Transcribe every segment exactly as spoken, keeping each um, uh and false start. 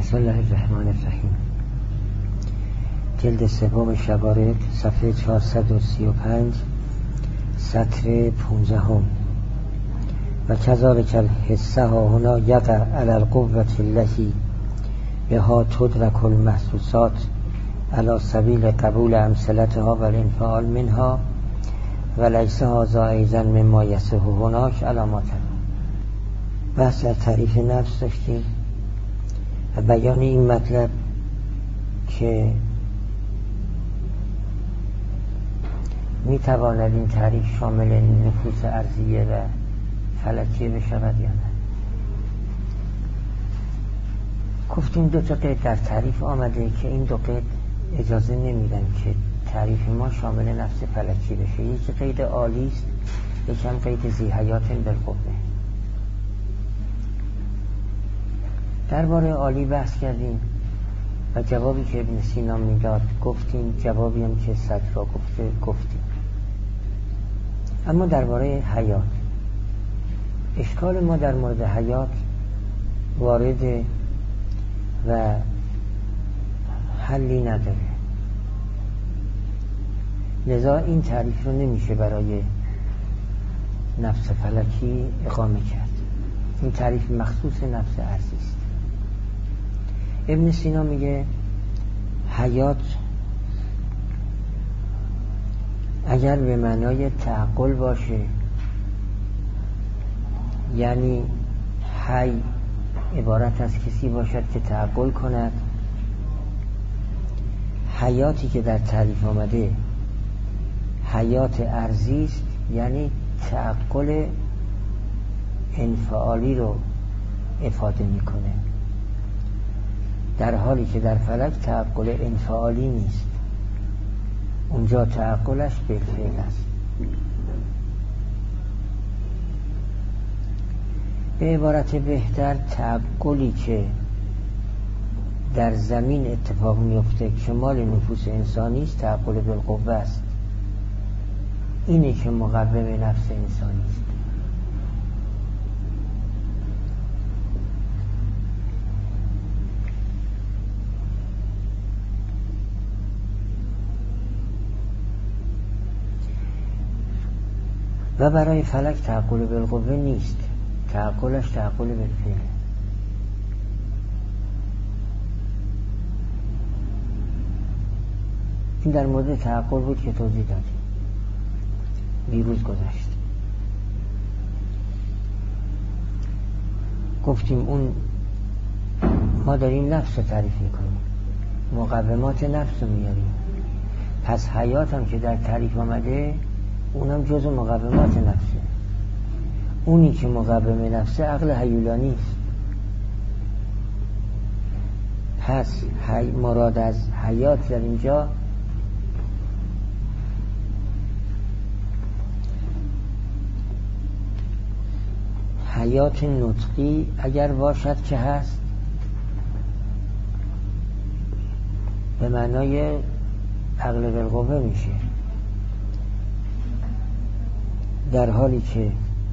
بسم الله الرحمن الرحیم. جلد سوم شبارق، صفحه چهارصد و سی و پنج، سطر پونزدهم. و کذالک الحسه ها هنا یقع علی القوة التي بها تدرک المحسوسات علی سبیل قبول امثلتها و الانفعال منها و لیس هذا ایضا مما یصح هناک علامات. بحث از تعریف نفس داشتیم و بیان این مطلب که می تواند این تعریف شامل نفوس ارضیه و فلکیه بشود یا نه. گفتیم دو تا قید در تعریف آمده که این دو قید اجازه نمیدن که تعریف ما شامل نفس فلکی بشه. یکی قید عالی است، یکم قید ذی حیات بالقوه. درباره عالی بحث کردیم و جوابی که ابن سینا میداد گفتیم، جوابی هم که صدر را گفته گفتیم. اما درباره حیات، اشکال ما در مورد حیات وارد و حلی نداره، لذا این تعریف رو نمیشه برای نفس فلکی اقامه کرد. این تعریف مخصوص نفس ارضی است. ابن سینا میگه حیات اگر به معنای تعقل باشه، یعنی حی عبارت از کسی باشد که تعقل کند، حیاتی که در تعریف آمده حیات ارضی است، یعنی تعقل انفعالی رو افاده میکنه، در حالی که در فلک تعقل انفعالی نیست، اونجا تعقلش بالفعل است. به عبارت بهتر، تعقلی که در زمین اتفاق میفته که مال نفوس انسانی است تعقل بالقوه است. اینه که مقوم نفس انسانی است. و برای فلک تعقل بالقوه نیست، تعقلش تعقل بالفعل. این در مورد تعقل بود که توضیح دادیم دیروز گذشت. گفتیم اون ما داریم نفس رو تعریف میکنیم، مقومات نفس رو میاریم، پس حیات هم که در تعریف آمده اونم جزء مقومات نفسه. اونی که مقوم نفسه عقل هیولانی است. پس حی مراد از حیات در اینجا حیات نطقی اگر باشد که هست، به معنای عقل بالقوه میشه، در حالی که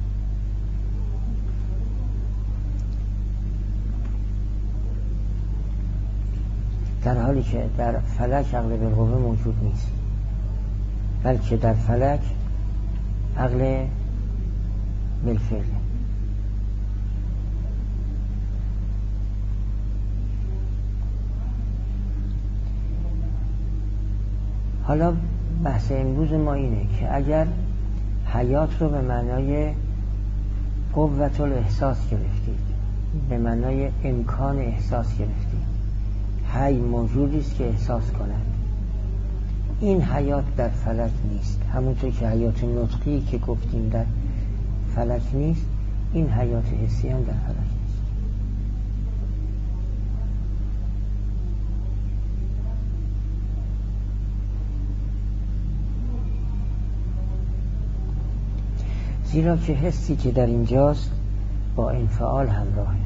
در حالی که در فلک عقل بالقوه موجود نیست، بلکه در فلک عقل بالفعل. حالا بحث امروز ما اینه که اگر حیات رو به معنای قوت الاحساس گرفتید، به معنای امکان احساس گرفتید، حی موجودی است که احساس کند، این حیات در فلک نیست. همونطور که حیات نطقی که گفتیم در فلک نیست، این حیات حسی هم در فلک نیست. زیرا که حسی که در اینجاست با انفعال همراهه.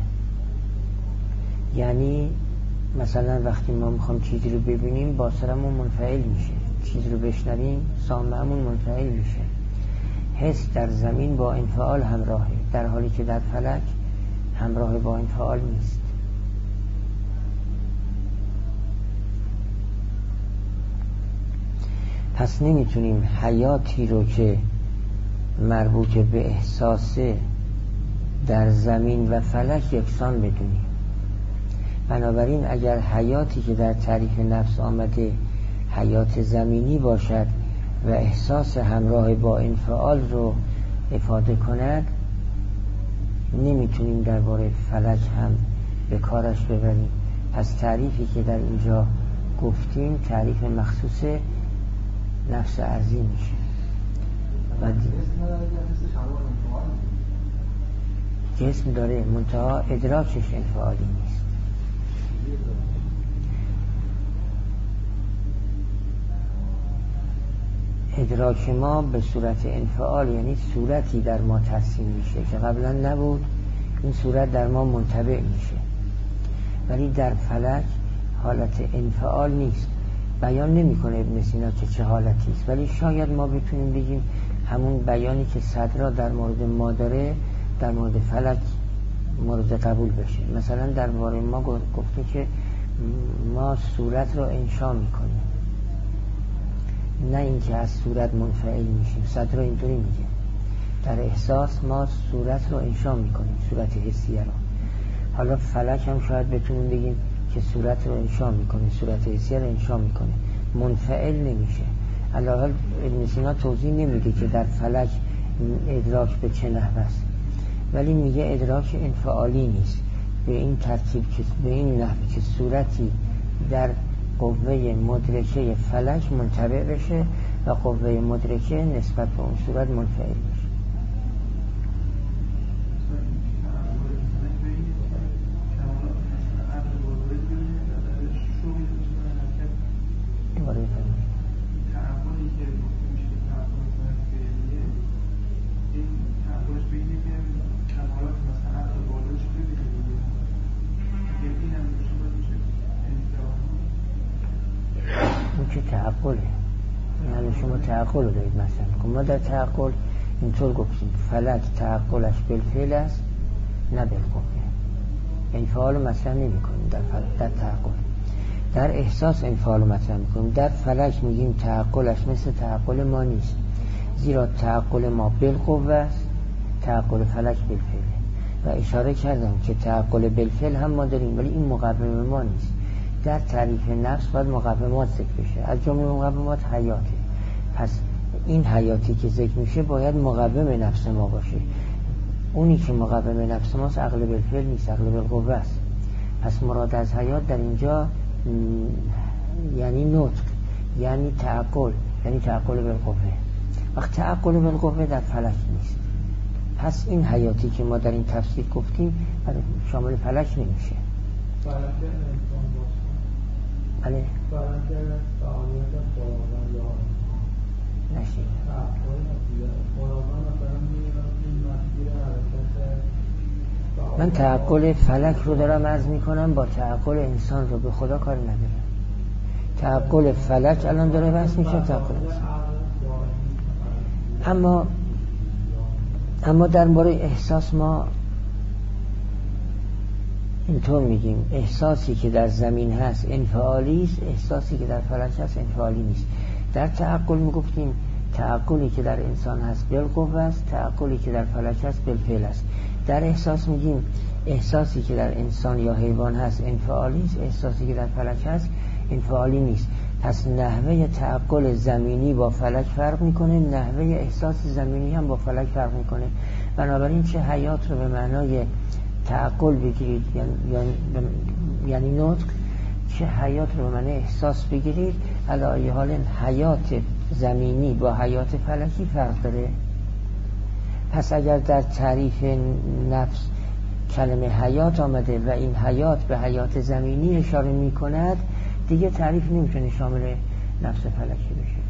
یعنی مثلا وقتی ما میخوام چیزی رو ببینیم، باصرمون منفعل میشه، چیزی رو بشنویم سامعمون منفعل میشه. حس در زمین با انفعال همراهه، در حالی که در فلک همراه با انفعال نیست. پس نمیتونیم حیاتی رو که مربوط به احساس در زمین و فلک یکسان بدونیم. بنابراین اگر حیاتی که در تعریف نفس آمده حیات زمینی باشد و احساس همراه با انفعال رو افاده کند، نمیتونیم درباره فلک هم به کارش ببریم. پس تعریفی که در اینجا گفتیم تعریف مخصوص نفس ارضی میشه. و جسم داره منتها ادراکش انفعالی نیست. ادراک ما به صورت انفعال، یعنی صورتی در ما ترسیم میشه که قبلا نبود، این صورت در ما منطبع میشه. ولی در فلک حالت انفعال نیست. بیان نمیکنه ابن سینا که چه حالتی است، ولی شاید ما بتونیم بگیم همون بیانی که صدرا در مورد ما داره در مورد فلک مورد قبول بشه. مثلا در مورد ما گفته که ما صورت رو انشا میکنیم، نه اینکه از صورت منفعل میشیم. صدرا اینطوری میگه در احساس ما صورت رو انشا میکنیم، صورت حسیه رو. حالا فلک هم شاید بتونیم بگیم که صورت رو انشا میکنه، صورت حسیه رو انشا میکنه، منفعل نمیشه. علاوه ابن سینا توضیح نمیده که در فلک ادراک به چه نحو است، ولی میگه ادراک انفعالی نیست به این ترتیب که به این نحو که صورتی در قوه مدرکه فلک منطبع بشه و قوه مدرکه نسبت به اون صورت منفعل بشه. که تعقله، یعنی شما تعقل رو دارید. مثلا ما در تعقل اینطور گفتیم فلک تعقلش بالفعل است نه بالقوه. انفعال رو مطرح نمی کنیم در, در تعقل. در احساس انفعال رو مطرح می کنیم. در فلک میگیم تعقلش مثل تعقل ما نیست، زیرا تعقل ما بالقوه است، تعقل فلک بالفعله. و اشاره کردم که تعقل بالفعل هم ما داریم، ولی این مقوم ما نیست. در تعریف نفس باید مقومات ذکر بشه. از جمله مقومات حیاته. پس این حیاتی که ذکر میشه باید مقوم نفس ما باشه. اونی که مقوم نفس ماست عقل بالفعل نیست، عقل بالقوه است. پس مراد از حیات در اینجا یعنی نطق، یعنی تعقل، یعنی تعقل بالقوه. وقت تعقل بالقوه در فلک نیست. پس این حیاتی که ما در این تفسیر گفتیم شامل فلک نمیشه. بله نشید من تعقل فلک رو دارم عرض میکنم، با تعقل انسان رو به خدا کار ندارم. تعقل فلک الان داره بحث میشه تعقل انسان. اما اما در مورد احساس ما اینطور میگیم احساسی که در زمین هست انفعالی است، احساسی که در فلک هست انفعالی نیست. در تعقل میگفتیم تعقلی که در انسان هست بالقوه است، تعقلی که در فلک هست بالفعل است. در احساس میگیم احساسی که در انسان یا حیوان هست انفعالی است، احساسی که در فلک هست انفعالی نیست. پس نحوه تعقل زمینی با فلک فرق میکنه، نحوه احساس زمینی هم با فلک فرق میکنه. بنابراین چه حیات رو به معنای تعقل بگیرید یعنی, یعنی نطق، چه حیات رو به معنای احساس بگیرید، علی حال حیات زمینی با حیات فلکی فرق داره. پس اگر در تعریف نفس کلمه حیات آمده و این حیات به حیات زمینی اشاره می کند، دیگه تعریف نمیتونه شامل نفس فلکی بشه.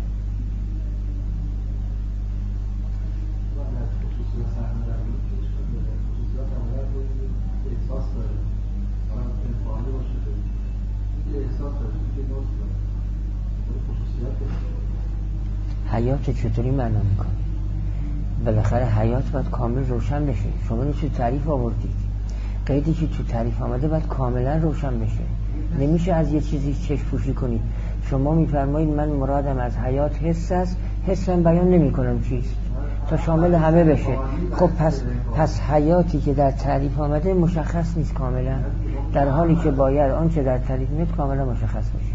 حیات چطوری معنا میکنه؟ بالاخره حیات باید کامل روشن بشه. شما رو تو تعریف آوردید، قیدی که تو تعریف آمده باید کاملا روشن بشه. نمیشه از یه چیزی چشم پوشی کنید. شما میفرمایید من مرادم از حیات حس است، حسم بیان نمی کنم چیست تا شامل همه بشه. خب پس پس حیاتی که در تعریف آمده مشخص نیست کاملا، در حالی که باید آنچه در تعریف میاد کاملا مشخص باشه.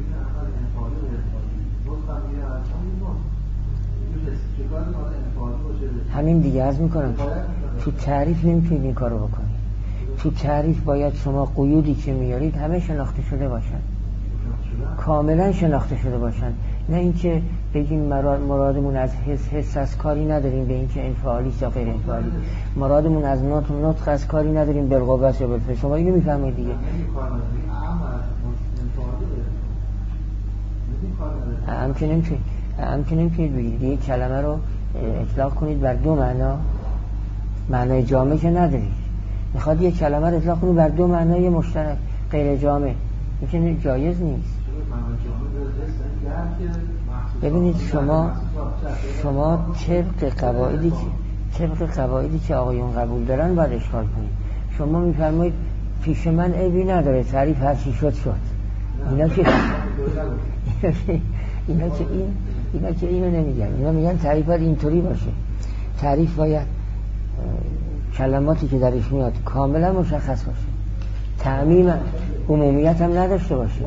همین دیگه عرض میکنم تو تعریف نمیتونید این کارو بکنید. تو تعریف باید شما قیودی که میارید همه شناخته شده باشن، کاملا شناخته شده باشن، نه اینکه بگیم مرادمون از حس حس از کاری نداریم به اینکه انفعالی یا غیر انفعالی، مرادمون از نطق نطق از کاری نداریم بالقوت یا بالفعل. شما اینو میفهمید دیگه. هم که نمیتونید هم که نمیتونید بگید یک کلمه رو اطلاق کنید بر دو معنا، معنای جامع که ندارید. میخواد یک کلمه رو اطلاق کنید بر دو معنای مشترک غیر جامع، این که جایز نیست. ببینید شما شما طبق قواعدی که طبق قواعدی که آقایون قبول دارن باید اشکال کنید. شما میفرمایید پیش من عیبی نداره، تعریف هر چی شد شد. اینا که اینا که این اینا که اینو نمیگن. اینا میگن تعریف باید اینطوری باشه. تعریف باید کلماتی که درش میاد کاملا مشخص باشه، تعمیم عمومیت هم نداشته باشه.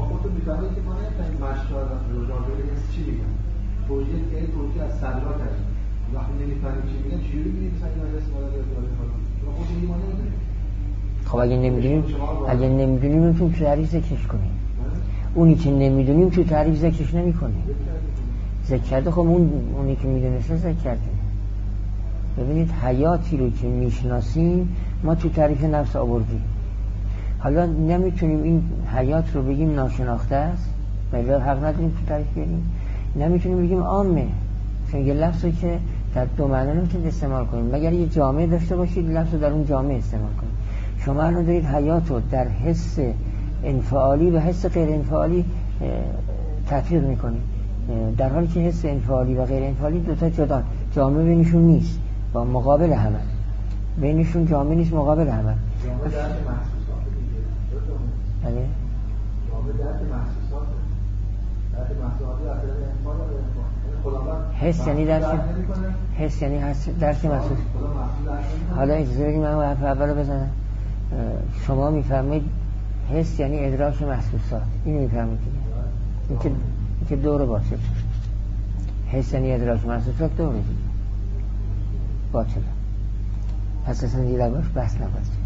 خب اگه نمیدونیم اگه نمیدونیم میتونیم تو تعریف ذکرش کنیم. اونی که نمیدونیم تو تعریف ذکرش نمی کنیم. ذکر کرده خب اون اونی که میدونسته ذکر کرده. ببینید حیاتی رو که میشناسیم ما تو تعریف نفس آوردیم. حالا نمیتونیم این حیات رو بگیم ناشناخته است، ولی حق نداریم تو تعریف بیاریم. نمیتونیم بگیم عامه، چون یه لفظی که در دو معنی نمیتونید استعمال کنیم مگر یه جامعه داشته باشید لفظ رو در اون جامعه استعمال کنید. شما الان دارید حیات رو در حس انفعالی و حس غیر انفعالی تفریق میکنید، در حالی که حس انفعالی و غیر انفعالی دو تا جدا، جامعه بینشون نیست، با مقابل همه، بینشون جامعه نیست، مقابل همه. جامعه درک محسوسات دیگه. بله. جامعه درک محسوسات. درک محسوسات در انفعال و خداوند حس یعنی درک حس یعنی درک محسوس. حالا اجازه بدید من حرف اول رو بزنم. شما میفرمایید حس یعنی ادراک محسوسات، اینو میفرمایید دیگه. این که این که دور باطل. حس یعنی ادراک محسوسات دوره دیگه. باطل. پس اصلا دیگه باش بحث نباشه.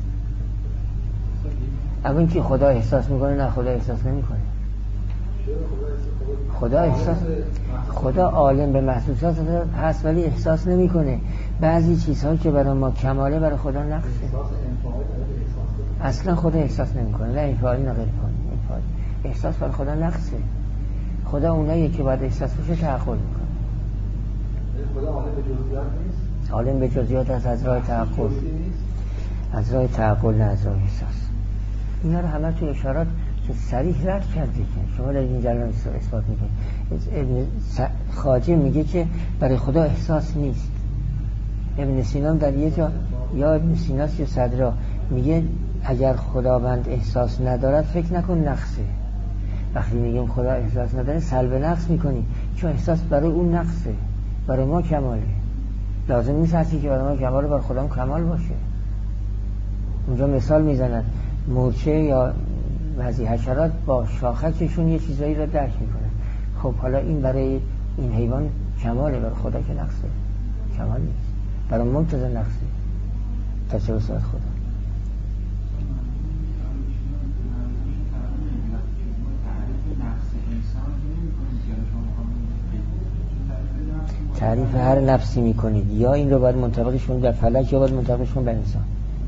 اما اینکه خدا احساس میکنه، نه خدا احساس نمیکنه. خدا احساس خدا عالم به محسوسات هست ولی احساس نمیکنه. بعضی چیزهایی که برای ما کماله برای خدا نقصه. اصلا خدا احساس نمیکنه، نه انفعالی نه غیر انفعالی. احساس برای خدا نقصه. خدا اونایی که باید احساس بشه تعقل میکنه. خدا عالم به جزئیات نیست. عالم به جزئیات از از راه تعقل، از راه تعقل نه از راه احساس. اینا رو همه تو اشارات که صریح رد کرده که شما در این جلال اثبات میکنید. ابن خواجه میگه که برای خدا احساس نیست. ابن سینا در یه جا یا ابن سیناس یا صدرا میگه اگر خداوند احساس ندارد فکر نکن نقصه. وقتی میگیم خدا احساس نداره سلب نقص میکنی، چون احساس برای اون نقصه، برای ما کماله. لازم نیست هستی که برای ما کماله برای خدا هم کمال باشه. اونجا مثال میزنن مورچه یا بعضی حشرات با شاخکشون یه چیزایی رو درک میکنن. خب حالا این برای این حیوان کماله، برای خدا که نقصه، کمال نیست. برای منتظر نقصه تا چه بساعت خدا. تعریف هر نفسی میکنید، یا این رو باید منطبقش کنید در فلک یا باید منطبقش کنید بر انسان.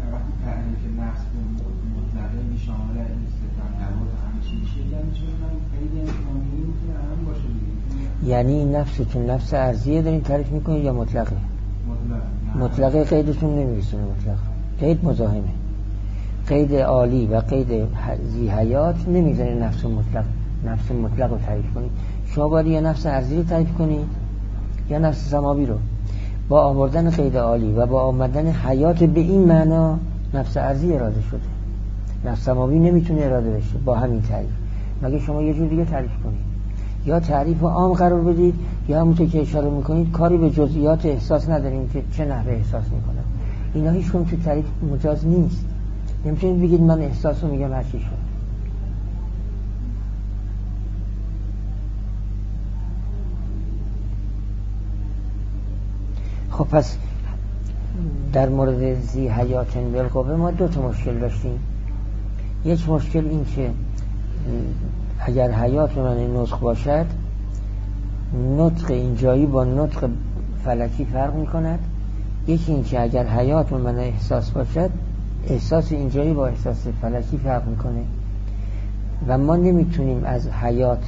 یعنی این نفستون نفس ارضیه دارین تعریف میکنید یا مطلقه؟ مطلقه قیدتون نمیرسونه. مطلق قید مزاحمه. قید عالی و قید ذی حیات نمیذاره نفس مطلق نفس مطلق رو تعریف کنید. شما باید یا نفس ارضی رو تعریف کنید یا نفس سماوی رو. با آوردن قید عالی و با آمدن حیات به این معنا نفس ارضی اراده شده. نفس سماوی نمیتونه اراده بشه با همین تعریف، مگه شما یه جور دیگه تعریف کنید. یا تعریف عام قرار بدید یا همونطور که اشاره میکنید کاری به جزئیات احساس نداریم که چه نحوه احساس میکنم. اینا هیچ کدوم تو تعریف مجاز نیست. نمیتونید بگید من احساس رو میگم هر چی شد. خب پس در مورد ذی حیات بالقوه ما دو تا مشکل داشتیم. یک مشکل این که اگر حیات به معنی نطق باشد، نطق اینجایی با نطق فلکی فرق میکند. یکی این که اگر حیات به معنی احساس باشد، احساس اینجایی با احساس فلکی فرق میکنه و ما نمیتونیم از حیات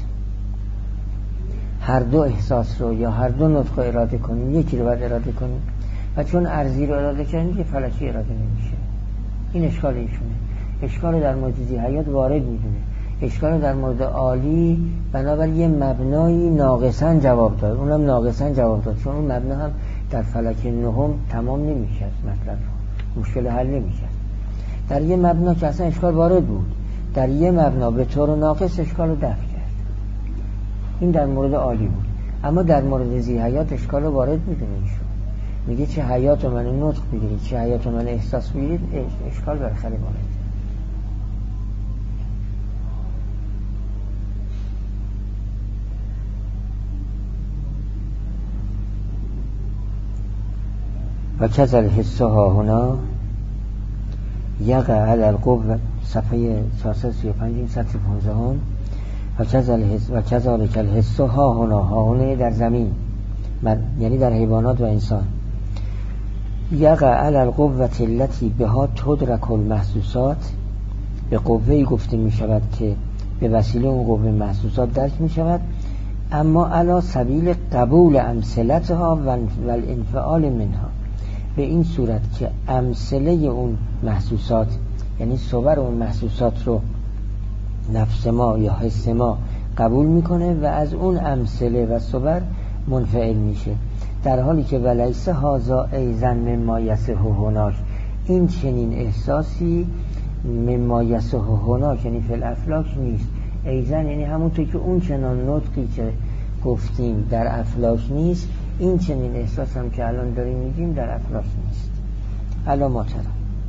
هر دو احساس رو یا هر دو نطق رو اراده کنیم، یکی رو باید اراده کنیم و چون ارضی رو اراده کنیم که فلکی اراده نمیشه. این اشکال ایشونه. اشکال در مورد ذی حیات وارد میدونه، اشکال در مورد عالی بنابراین یه مبنایی ناقصاً جواب داد. اونم ناقصاً جواب داد چون اون مبنا هم در فلک نهم تمام نمیشه، مطلب مشکل حل نمیشه. در یه مبنا که اصلا اشکال وارد بود، در یه مبنا به طور ناقص اشکال رو دفع کرد. این در مورد عالی بود. اما در مورد ذی حیات اشکال رو وارد میدونه ایشون. میگه چه حیات من نطق بگیرید چه حیات من احساس بگیرید، اشکال برخلاف وارد. و کذل حسها هنا یقع علی القوة، صفحه چهارصد و سی و پنج، سطر پانزده هم. و کذل حس و کذالک الحسها هنا، ها هنا در زمین یعنی در حیوانات و انسان. یقع علی القوة التي بها تدرک المحسوسات، به قوه‌ای گفته می شود که به وسیله اون قوه محسوسات درک می شود، اما علی سبیل قبول امثلتها و الانفعال منها، به این صورت که امثله اون محسوسات یعنی صور اون محسوسات رو نفس ما یا حس ما قبول میکنه و از اون امثله و صور منفعل میشه، در حالی که ولیس هذا ایزن مما یصح هناک، این چنین احساسی مما یصح هناک یعنی فی الافلاک نیست. ایزن یعنی همونطور که اون چنان نطقی که گفتیم در افلاک نیست، این چنین احساس هم که الان داریم میگیم در افلاک نیست. علامات را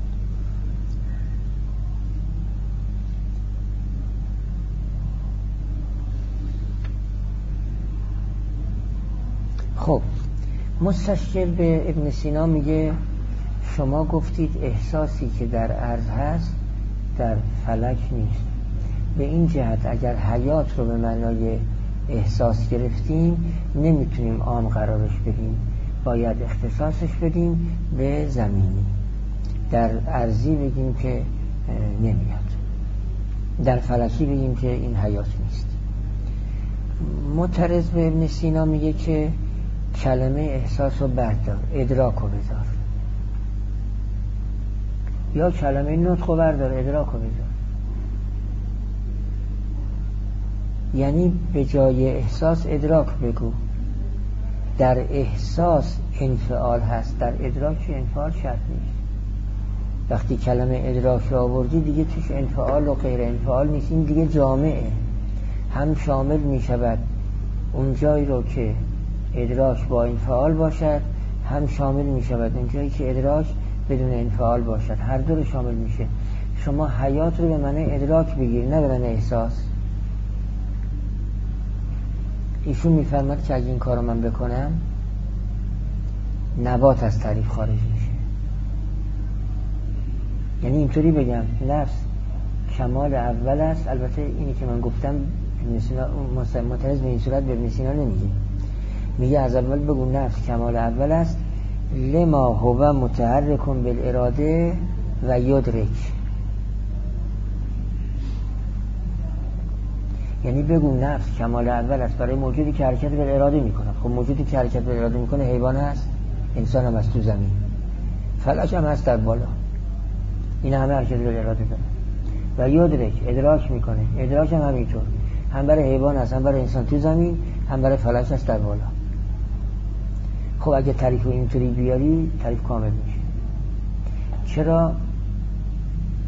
خب مستشکل به ابن سینا میگه شما گفتید احساسی که در عرض هست در فلک نیست. به این جهت اگر حیات رو به معنای احساس گرفتیم نمیتونیم عام قرارش بدیم، باید اختصاصش بدیم به زمینی. در ارضی بگیم که نمیاد، در فلکی بگیم که این حیات نیست. معترض به ابن سینا میگه که کلمه احساس رو بردار، ادراک رو بذار، یا کلمه نطق رو بردار، ادراک رو بذار. یعنی به جای احساس ادراک بگو. در احساس انفعال هست، در ادراک انفعال شرط نیست. وقتی کلمه ادراک رو آوردی دیگه توش انفعال و غیر انفعال نیست، این دیگه جامعه، هم شامل می شود اون جایی رو که ادراک با انفعال باشد، هم شامل می شود اون جایی که ادراک بدون انفعال باشد، هر دو رو شامل میشه. شما حیات رو به معنی ادراک بگیر نه به معنی احساس. ایشون میفرماد که اگه این کارو من بکنم نبات از تعریف خارج میشه. یعنی اینطوری بگم نفس کمال اول است. البته اینی که من گفتم معترض به این صورت به ابن سینا نمیگه، میگه از اول بگو نفس کمال اول است، لما هو متحرکون بالاراده و یدرک. یعنی بگو نفس کمال اول است برای موجودی که حرکت به اراده میکنه. خب موجودی که حرکت به اراده میکنه حیوان هست، انسان هم هست تو زمین، فلک هم هست در بالا، این همه حرکت به اراده داره. و یدرک ادراک میکنه، ادراک هم همینطور، هم برای حیوان هست، هم برای انسان تو زمین، هم برای فلک هست در بالا. خب اگه تعریف رو اینطوری بیاری تعریف کامل میشه. چرا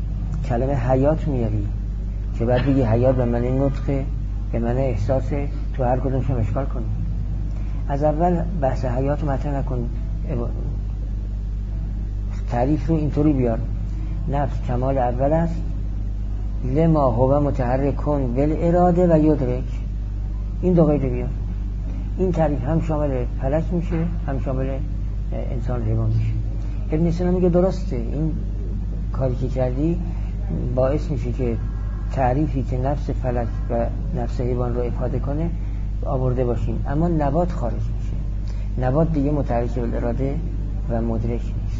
کلمه حیات میاری که بعد بگی حیات به معنی نطقه، به معنی احساسه، تو هر کدومش هم اشکال کنی. از اول بحث حیات مطرح نکن، تعریف رو اینطوری بیار: نفس کمال اول است، لما هو متحرک کن بالاراده و یدرک. این دو قید بیار. این تعریف هم شامل فلک میشه، هم شامل انسان حیوان میشه. ابن سینا میگه درسته، این کاری که کردی باعث میشه که تعریفی که نفس فلک و نفس حیوان رو افاده کنه آورده باشیم، اما نبات خارج میشه. نبات دیگه متحرک بالاراده و مدرک نیست.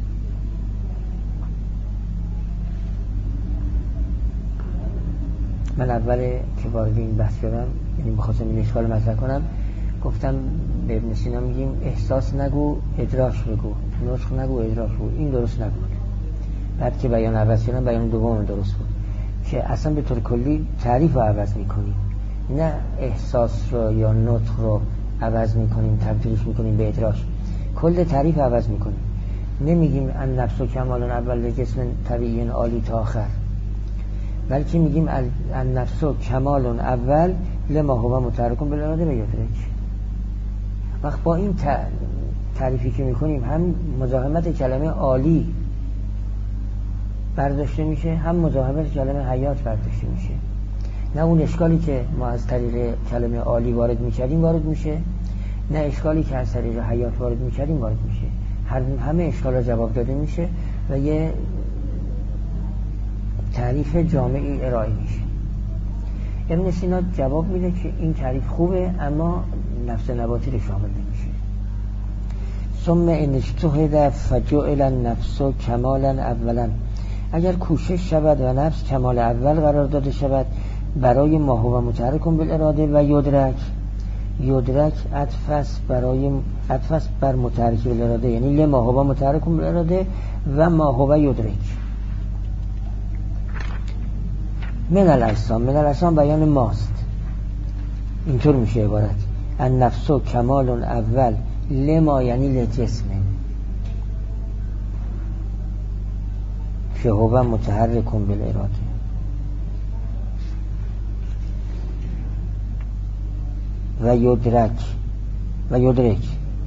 من اول که وارد این بحث شدم، یعنی می‌خواستم این اشکال مطرح کنم، گفتم به ابن سینا میگیم احساس نگو ادراک بگو، نطق نگو ادراک بگو. این درست نبود. بعد که بیان عوض کردم، بیان دوم درست بود که اصلا به طور کلی تعریف رو عوض میکنیم، نه احساس رو یا نطق رو عوض میکنیم تبدیلش میکنیم به ادراک. کل تعریف عوض میکنیم. نمیگیم ان نفس و کمال اول جسم طبیعی عالی تا آخر، بلکه میگیم ان نفس و کمال اول لما هو متحرک بالاراده و یدرک. وقت با این تعریفی که میکنیم هم مزاحمت کلمه عالی برداشته میشه، هم مزاحمت کلمه حیات برداشته میشه. نه اون اشکالی که ما از طریق کلمه عالی وارد میکردیم وارد میشه، نه اشکالی که از طریق حیات وارد میکردیم وارد میشه. هر همه اشکالا جواب داده میشه و یه تعریف جامعی ارائه میشه. ابن سینا جواب میده که این تعریف خوبه، اما نفس نباتی رو شامل نمیشه. ثم ان اجتهد فجعل النفس کمالا اولا. اگر کوشش شود و نفس کمال اول قرار داده شود برای ما هو متحرک بالاراده و یدرک. یدرک عطف برای عطف بر متحرک بالاراده، یعنی لما هو متحرک بالاراده و ما هو یدرک. من الاجسام، من الاجسام بیان ماست. اینطور میشه عبارت: النفس کمال اول لما یعنی لجسم که هو متحرک بالاراده. و یدرک و یدرک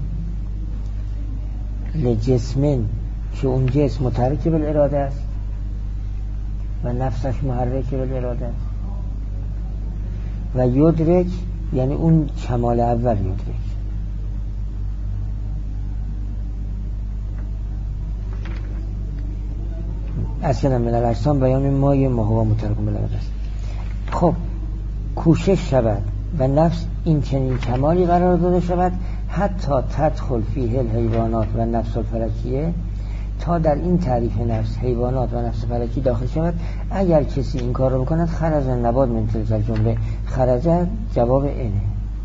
لجسم که اون جسم متحرک بالاراده است و نفسش محرک بالاراده است. و یدرک یعنی اون کمال اول یدرک. اصلا من الاجسام بیان مای ما هو متحرک بالاراده است. خب کوشش شود و نفس این چنین کمالی قرار داده شود حتی تدخل فیه الحیوانات و نفس الفلکیه، تا در این تعریف نفس حیوانات و نفس فلکی داخل شود. اگر کسی این کار رو بکند خرج نبات من تلک الجمله. خرج جواب اینه.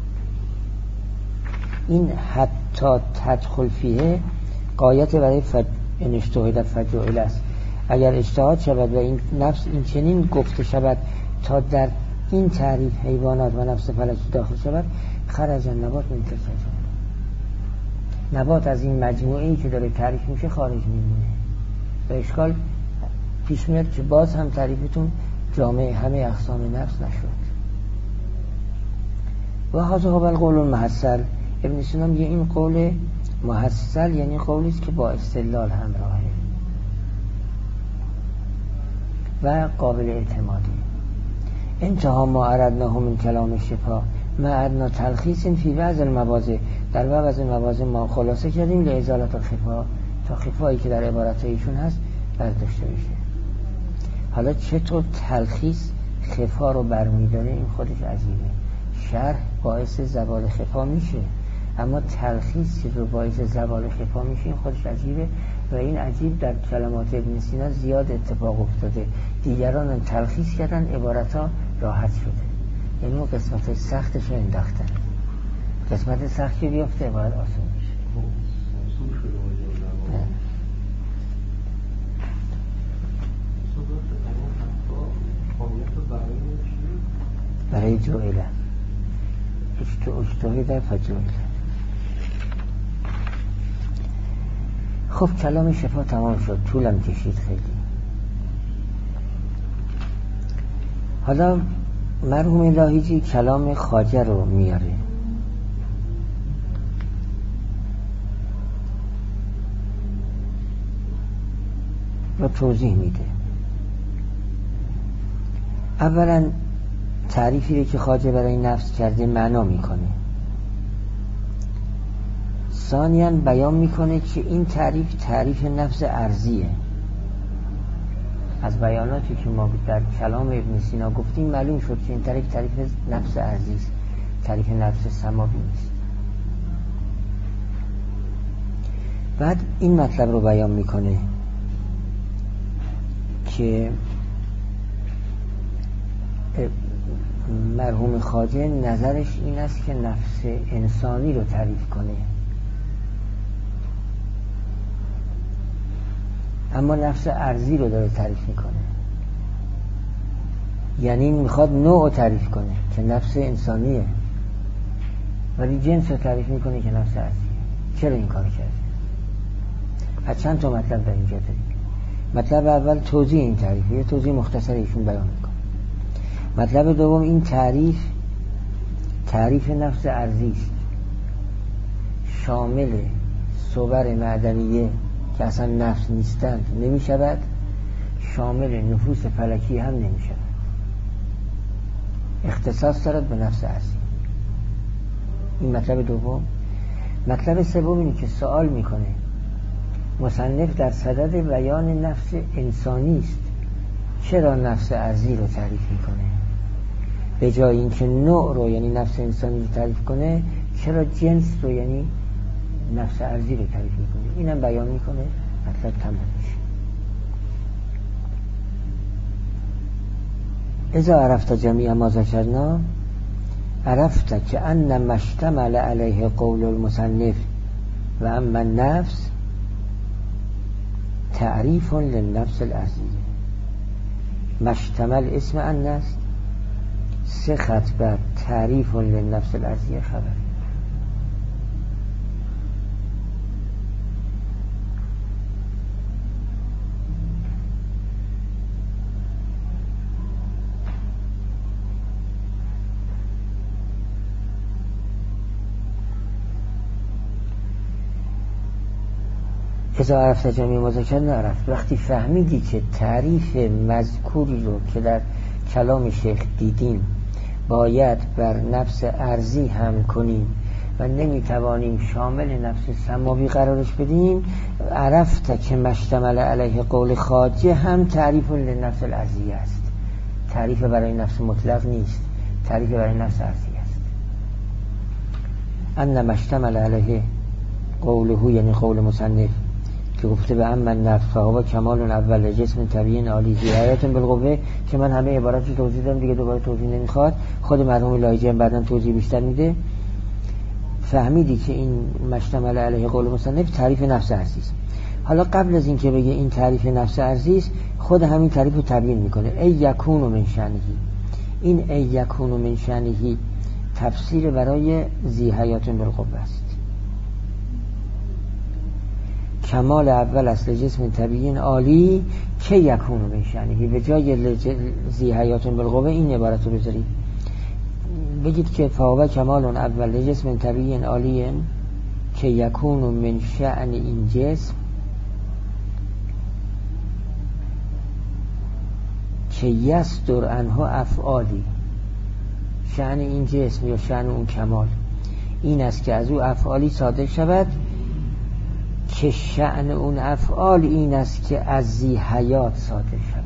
این حتی تدخل فیه قایت برای فج... این اجتهاد فجعل است. اگر اجتهاد شود و این نفس این چنین گفته شود تا در این تعریف حیوانات و نفس فلکی داخل شود، خرج نبات من تلک الجمله. نبات از این مجموعه‌ای که داره تعریف میشه خارج میمونه و اشکال پیش میاد که باز هم تعریفتون جامع همه اقسام نفس نشد. و هذا هو القول المحصل. ابن سینا میگه این قول محصل یعنی قولی است که با استدلال همراهه و قابل اعتمادی. انتها ما اردناه من کلام شفا ما اردنا تلخیص فی بعض المواضع. در بعض المواضع ما خلاصه کردیم لازالت الخفا، تا خفایی که در عبارت ایشون هست برداشته بشه. حالا چطور تلخیص خفا رو برمی‌داره این خودش عجیبه. شرح باعث زوال خفا میشه، اما تلخیص چطور باعث زوال خفا میشه این خودش عجیبه. و این عجیب در کلمات ابن سینا زیاد اتفاق افتاده. دیگران تلخیص کردن، عبارتها راحت شده، یعنی اون قسمت سختش رو انداختن. قسمت سخت که بیفته باید آسون میشه. برای جوئله اشتهی در فجوئله. خب کلام شفا تمام شد، طولم کشید خیلی. حالا مرحوم لاهیجی کلام خواجه رو میاره و توضیح میده. اولا تعریفی رو که خواجه برای نفس کرده معنا میکنه، ثانیاً بیان میکنه که این تعریف تعریف نفس ارضیه. از بیاناتی که ما در کلام ابن سینا گفتیم معلوم شد که این تعریف تعریف نفس ارضی است، تعریف نفس سماوی نیست. بعد این مطلب رو بیان میکنه که مرحوم خواجه نظرش این است که نفس انسانی رو تعریف کنه، اما نفس ارضی رو داره تعریف میکنه. یعنی میخواد نوع رو تعریف کنه که نفس انسانیه، ولی جنس رو تعریف میکنه که نفس ارضیه. چرا این کار کرده؟ از چند تا مطلب در اینجا داریم. مطلب اول توضیح این تعریف، یه توضیح مختصر ایشون بیان میکنه. مطلب دوم این تعریف تعریف نفس ارضی است، شامل صور معدنیه که اصلا نفس نیستند نمی شود، شامل نفوس فلکی هم نمی شود، اختصاص دارد به نفس ارضی. این مطلب دوم. مطلب سوم اینه که سوال میکنه مصنف در صدد بیان نفس انسانی است، چرا نفس ارضی رو تعریف میکنه؟ به جای اینکه نوع رو یعنی نفس انسانی رو تعریف کنه، چرا جنس رو یعنی نفس ارضی رو تعریف میکنه؟ اینم بیان میکنه، مطلب تمام میشه. اذا عرفت جمیع ما ذکرنا عرفت که ان مشتمل علیه قول المصنف و اما النفس تعریف للنفس الارضیه. مشتمل اسم ان است، سه خط بعد تعریف للنفس الارضیه خبر. اذا عرفت جمیع مذکر نعرفت، وقتی فهمیدی که تعریف مذکوری رو که در کلام شیخ دیدیم باید بر نفس ارضی هم کنیم و نمیتوانیم شامل نفس سماوی قرارش بدیم، عرفت که مشتمل علیه قول خواجه هم تعریف لنفس الارضی است. تعریف برای نفس مطلق نیست، تعریف برای نفس ارضی است. ان مشتمل علیه قوله یعنی قول مصنف که گفته به اما النفس فهو کمال اول جسم طبیعی عالی ذی حیات بالقوه، که من همه عبارات توضیح دادم دیگه دوباره توضیح نمیخواد، خود مرحوم لاهیجی هم بعداً توضیح بیشتر میده. فهمیدی که این مشتمل علیه قول مصنف تعریف نفس ارضی است. حالا قبل از این که بگه این تعریف نفس ارضی است، خود همین تعریف رو تبیین میکنه. ای یکون من شأنه، این ای یکون من شأنه تفسیر برای ذی حیات بالقوه است. کمال اول اصل جسم طبیعی عالی که یکون من شأنه، به جای ذی حیات بالقوه این عبارت رو بذارید، بگید که فاوه کمال اول جسم طبیعی عالی که یکون من شأن این جسم که یصدر عنه افعالی. شأن این جسم یا شأن اون کمال این است که از او افعالی صادر شود که شأن اون افعال این است که از ذی حیات صادر شود.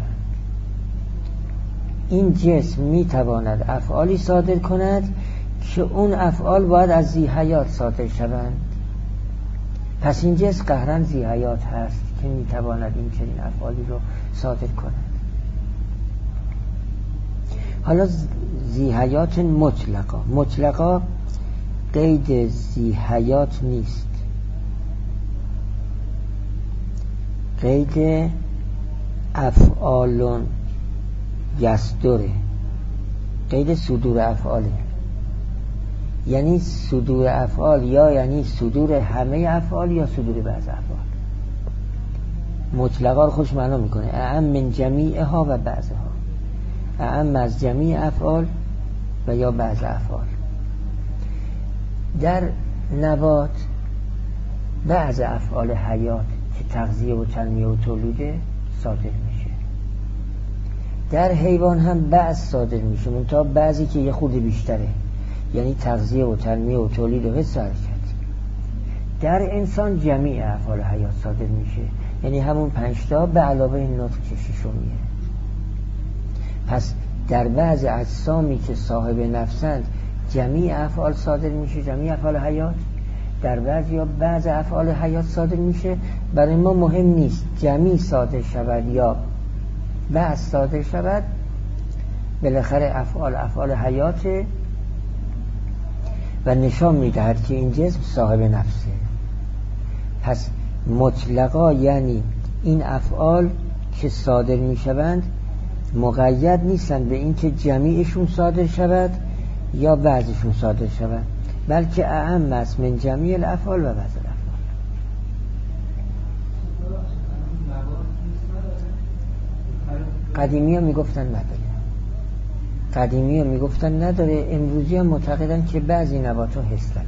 این جسم می تواند افعالی صادر کند که اون افعال باید از ذی حیات صادر شوند. پس این جسم قهرن ذی حیات هست که می تواند این چنین افعالی رو صادر کند. حالا ذی حیات مطلقا، مطلقا قید ذی حیات نیست، قید افعال یصدره، قید صدور افعاله. یعنی صدور افعال یا یعنی صدور همه افعال یا صدور بعض افعال. مطلقا رو خودش معنا میکنه اعم من جمیعها و بعضها، اعم از جمیع افعال و یا بعض افعال. در نبات بعض افعال حیات که تغذیه و تنمیه و تولیده صادر میشه. در حیوان هم بعض صادر میشه، منتها بعضی که یه خود بیشتره، یعنی تغذیه و تنمیه و تولید و حس و حرکت. در انسان جمیع افعال حیات صادر میشه، یعنی همون پنجتا به علاوه نطق که ششمیه. پس در بعض اجسامی که صاحب نفسند جمیع افعال صادر میشه، جمیع افعال حیات. در بعض یا بعض افعال حیات صادر میشه. برای ما مهم نیست جمیع صادر شود یا بعض صادر شود، بالاخره افعال افعال حیاته و نشان میدهد که این جسم صاحب نفسه. پس مطلقا یعنی این افعال که صادر میشوند مقید نیستند به این که جمیعشون صادر شود یا بعضشون صادر شود، بلکه اعم است من جمیع الافعال و بعض الافعال. قدیمی ها میگفتن نداره، قدیمی ها میگفتن نداره، امروزی ها معتقدن که بعضی نبات ها حس دارن.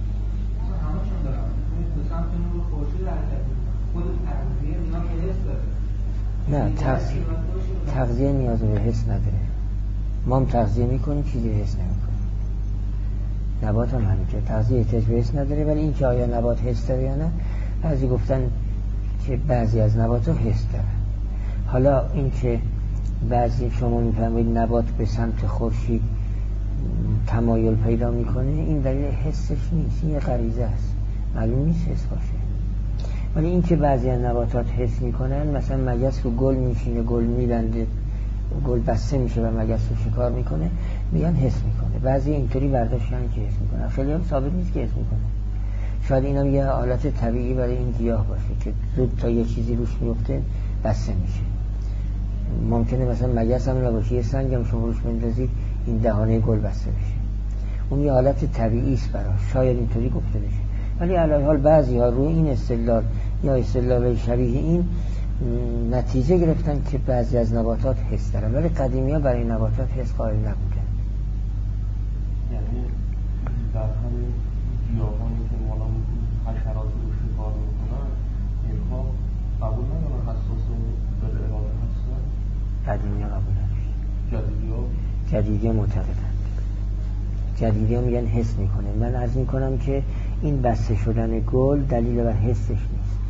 نه، تغذیه نیاز به حس نداره. ما هم تغذیه میکنیم چیزی حس نمیکنیم. نبات هم همینطور تغذیه احتیاج به حس نداره، ولی این که آیا نبات حس داره یا نه، بعضی گفتن که بعضی از نبات ها حس داره. حالا این که بعضی شما میفهمید نبات به سمت خورشید تمایل پیدا میکنه، این دلیل حسش نیست، این یه غریزه است، معلوم نیست حس باشه. ولی این که بعضی از نباتات حس میکنن، مثلا مگس رو گل میشینه، گل میبنده، گل بسته میشه و مگس رو شکار میکنه، میگن حس میکنه. بعضی اینطوری برداشتن که حس میکنه، خیلی هم ثابت نیست که حس میکنه. شاید اینم یه حالت طبیعی برای این گیاه باشه که زود تا یه چیزی روش میفته بسته میشه. ممکنه مثلا مگس هم نباشه، یه سنگ هم شما روش بندازید این دهانه گل بسته بشه. اون یه حالت طبیعی است براش، شاید اینطوری گفته بشه. ولی علی حال بعضی ها روی این استدلال یا استدلال شبیه این نتیجه گرفتن که بعضی از نباتات حس دارن، ولی قدیمی ها برای نباتات حس قائل نبودن. یعنی در همین گیاهانی که مالا حشرات رو شکار میکنن، اینها قبول ندارن حساس و به اراده هستن؟ قدیمی ها قبول ندارن. جدیدی ها؟ جدیدی ها معتقدن. جدیدی ها میگن حس میکنه. من عرض میکنم که این بسته شدن گل دلیل بر حسش نیست،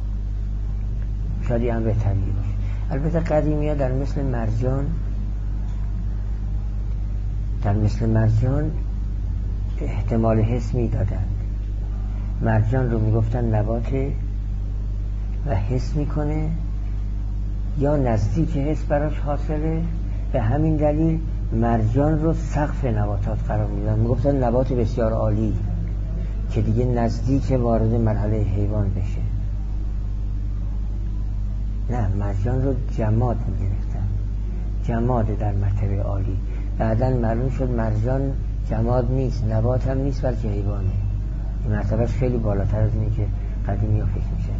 شاید هم بهتری باشه. البته قدیمی ها در مثل مرجان در مثل مرجان احتمال حس میدادند. مرجان رو میگفتن نباته و حس میکنه یا نزدیک حس براش حاصله، به همین دلیل مرجان رو سقف نباتات قرار میدن، میگفتن نبات بسیار عالی که دیگه نزدیک وارد مرحله حیوان بشه. نه، مرجان رو جماد میگرفتن، جماد در مرتبه عالی. بعداً معلوم شد مرجان جماد نیست، نبات هم نیست، بلکه حیوانه. این مرتبهش خیلی بالاتر از اینه که قدیمی ها فکر میشه.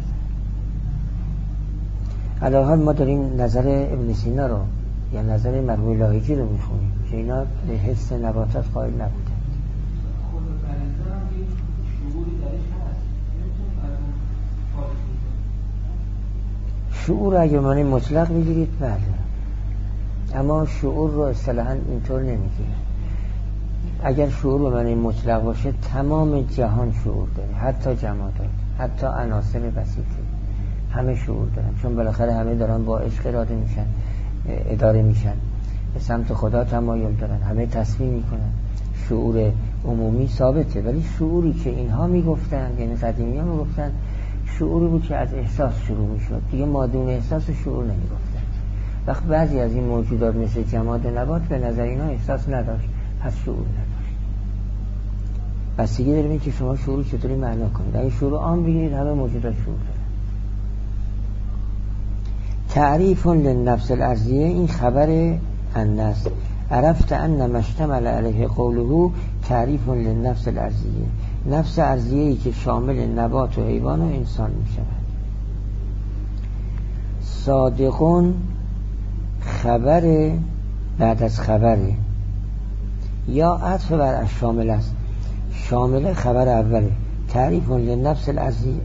علاوه حال ما داریم نظر ابن سینا رو یا نظر مرحوم لاهیجی رو میخونیم که اینا به حس نباتات قائل نبودن. شعور اگه معنی مطلق میگیرید بله، اما شعور رو اصطلاحاً اینطور نمیگیره. اگر شعور به معنی مطلق باشه تمام جهان شعور داره، حتی جمادات، حتی عناصر بسیطه همه شعور دارن، چون بالاخره همه دارن با عشق اراده میشن، اداره میشن، به سمت خدا تمایل دارن، همه تصمیم میکنن. شعور عمومی ثابته، ولی شعوری که اینها میگفتن، یعنی قدیمی ها میگفتن، شعوری بود که از احساس شروع میشد، دیگه مادون احساس شعور نمیگفتن. وقت بعضی از این موجودات مثل جماد و نبات به نظر اینا احساس نداشت، پس شعور نداشت. بستگی داره که شما شعور چطوری معنا کنید. اگه شعور عام بگیرید همه موجودات شعور دارن. تعریف للنفس الارضیه، این خبر الناس عرفت ان مشتمل علیه قوله تعریف للنفس الارضیه، نفس ارضیه‌ای که شامل نبات و حیوان و انسان می شود. صادقون خبر بعد از خبره، یا عطف بر الشامل است. شامل خبر اوله، تعریف للنفس العزیه.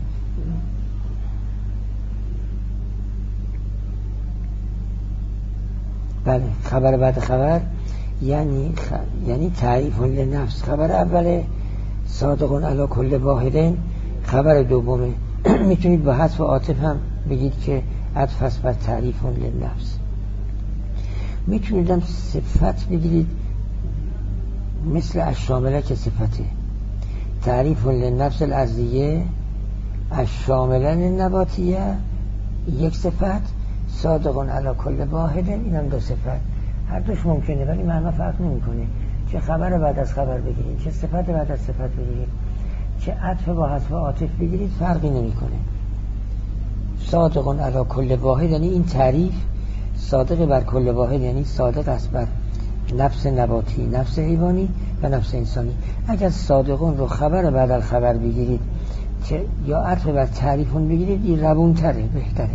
بله، خبر بعد خبر یعنی خ... یعنی تعریف للنفس. خبر اوله صادقون علی کل واحدین، خبر دومه میتونید با حذف عاطف هم بگید که عطف است بر تعریف للنفس. میتونید هم صفت بگیرید مثل الشامله که صفته، تعریف للنفس الارضیه، الشامله للنباتیه یک صفت، صادقون علی کل واحد این هم دو صفت. هر دوش ممکنه ولی معنی فرق نمیکنه. چه خبر بعد از خبر بگیرید، چه صفت بعد از صفت بگیرید، چه عطف با حذف عاطف بگیرید، فرقی نمیکنه. صادقون علی کل واحد یعنی این تعریف صادق بر کل واحد، یعنی صادق است بر نفس نباتی، نفس حیوانی و نفس انسانی. اگر صادقون رو خبر بعد از خبر بگیرید که یا عطف بر تعریفون بگیرید، این روون تره، بهتره.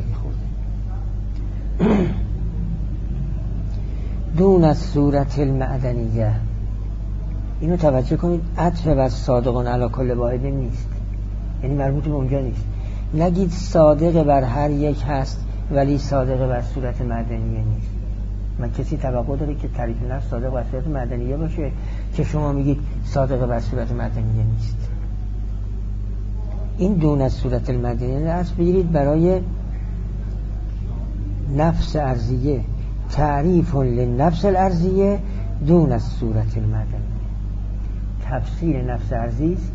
دون از صورت المعدنیه، اینو توجه کنید، عطف بر صادقون علی کل واحد نیست، یعنی مربوط به اونجا نیست. نگید صادق بر هر یک هست ولی صادق بر صورت معدنیه نیست. من کسی توقع داره که تعریف نفس صادق بر صورت معدنیه باشه که شما میگید صادق بر صورت معدنیه نیست؟ این دون از صورت المعدنیه است بگیرید برای نفس ارضیه، تعریف للنفس الارضیه دون از صورت المعدنیه. تفسیر نفس ارضی است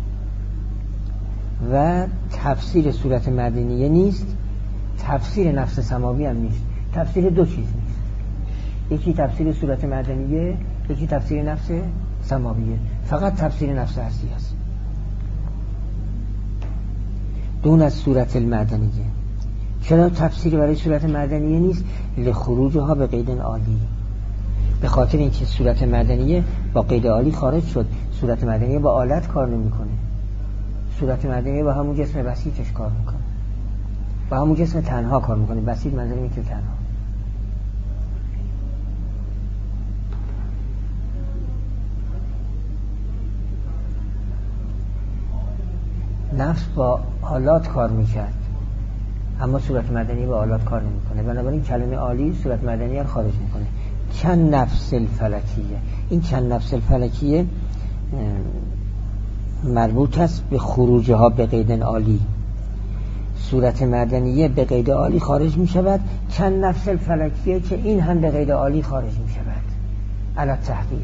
و تفسیر صورت معدنیه نیست، تفسیر نفس سماوی هم نیست. تفسیر دو چیز نیست، یکی تفسیر صورت معدنیه، یکی تفسیر نفس سماویه. فقط تفسیر نفس ارضی است دون از صورت المعدنیه. چرا تفسیری برای صورت معدنیه نیست؟ لخروجها به قید عالی، به خاطر اینکه صورت معدنیه با قید عالی خارج شد. صورت معدنیه با آلت کار نمیکنه، صورت معدنیه با همون جسم بسیطش کار میکنه، با همون جسم تنها کار میکنه. بسیط منظور اینه که تنها. نفس با آلات کار میکرد اما صورت مدنی با آلات کار نمیکنه، بنابراین کلمه عالی صورت مدنی رو خارج میکنه. چند نفس الفلکیه، این چند نفس الفلکیه مربوط است به خروجها به قید عالی. صورت مدنیه به قید عالی خارج میشود، چند نفس الفلکیه که این هم به قید عالی خارج میشود. علی تحقیق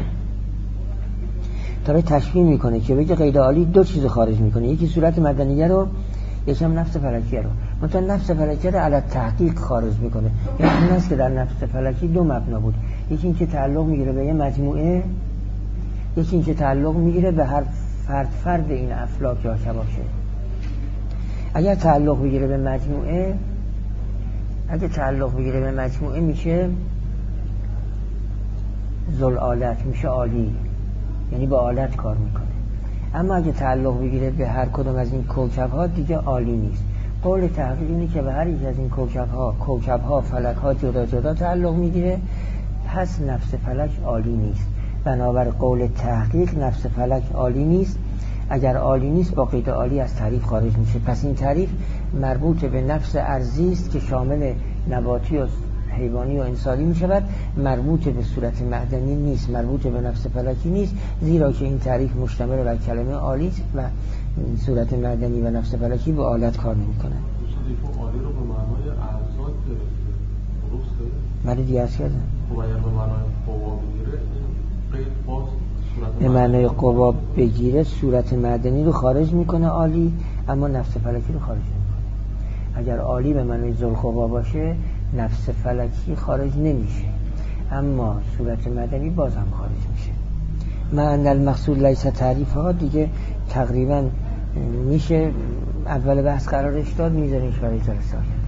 تا تشبیه میکنه که بگه قید عالی دو چیز خارج میکنه، یکی صورت مدنیه رو، یکی هم نفس فلکیه رو. مثلا نفس فلکیه رو علی تحقیق خارج میکنه. یعنی این است که در نفس فلکی دو مبنا بود، یکی این که تعلق میگیره به یه مجموعه، یکی این که تعلق میگیره به هر فرد فرد این افلاک یا کباشه. اگر تعلق بگیره به مجموعه، اگر تعلق بگیره به مجموعه میشه ذل آلت، میشه عالی، یعنی با آلت کار میکنه. اما اگه تعلق بگیره به هر کدوم از این کوکب ها دیگه عالی نیست. قول تحقیق اینه که به هر یک از این کوکب ها کوکب ها فلک ها جدا جدا تعلق میگیره، پس نفس فلک عالی نیست. بنابر قول تحقیق نفس فلک عالی نیست. اگر عالی نیست با قید عالی از تعریف خارج میشه. پس این تعریف مربوط به نفس ارضی است که شامل نباتی و حیوانی و انسانی می شود، مربوط به صورت معدنی نیست، مربوط به نفس فلکی نیست، زیرا که این تعریف مشتمل بر کلمه عالی است و صورت معدنی و نفس فلکی با آلت کار نمی کنند. عالی رو به معنای اعضا گرفته، درسته؟ من دیگه از کردم خب اگر به معنای قوا بگیره قید باز صورت به معنای قوا بگیره صورت معدنی رو خارج میکنه عالی، اما نفس فلکی رو خارج نمیکنه. اگر عالی به معنای ذوالقوا باشه نفس فلکی خارج نمیشه، اما صورت مدنی بازم خارج میشه. معنی المقصود لیس تعریف ها دیگه تقریبا میشه اول بحث قرارش داد، میذاریم شوارع جلسه.